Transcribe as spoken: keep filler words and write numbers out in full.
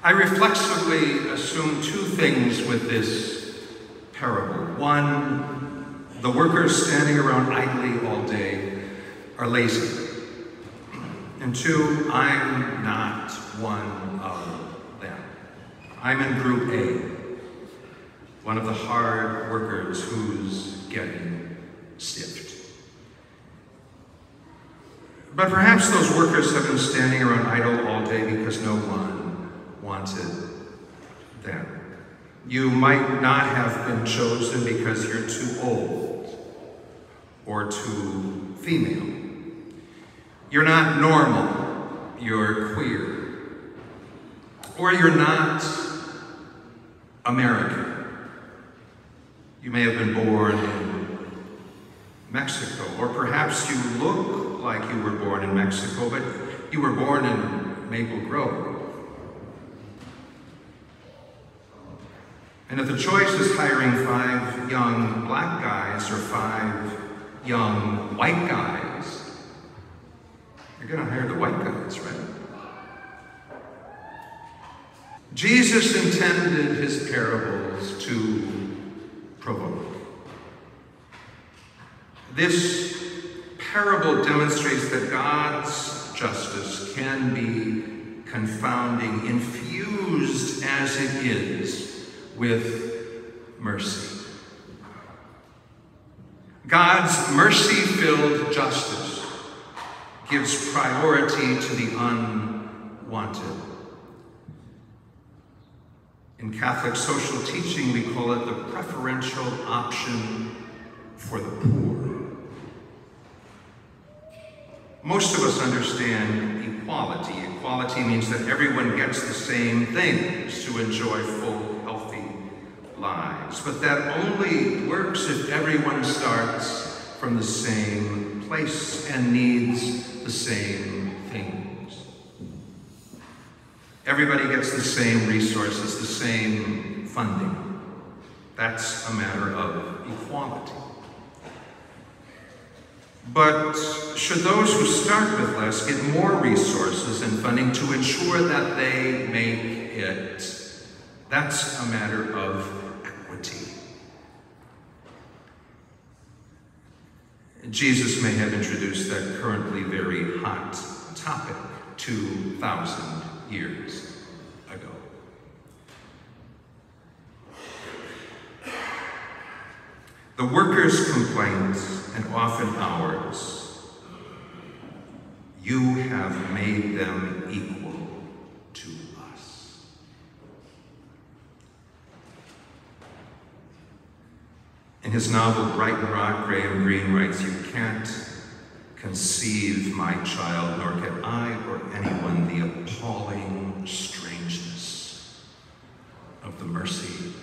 I reflexively assume two things with this parable. One, the workers standing around idly all day are lazy. And two, I'm not one of them. I'm in group A, one of the hard workers who's getting stiffed. But perhaps those workers have been standing around idle all day because no one wanted them. You might not have been chosen because you're too old or too female. You're not normal, you're queer. Or you're not American. You may have been born in Mexico, or perhaps you look like you were born in Mexico, but you were born in Maple Grove. And if the choice is hiring five young black guys or five young white guys, you're going to hire the white guys, right? Jesus intended his parables to provoke. This parable demonstrates that God's justice can be confounding, infused as it is with mercy. God's mercy-filled justice gives priority to the unwanted. In Catholic social teaching, we call it the preferential option for the poor. Most of us understand equality. Equality means that everyone gets the same things to enjoy full, healthy lives. But that only works if everyone starts from the same place and needs the same things. Everybody gets the same resources, the same funding. That's a matter of equality. But should those who start with less get more resources and funding to ensure that they make it? That's a matter of equity. Jesus may have introduced that currently very hot topic two thousand years ago. The workers' complaints, and often ours, you have made them equal to us. In his novel Brighton Rock, Graham Greene writes, "You can't conceive, my child, nor can I or anyone, the appalling strangeness of the mercy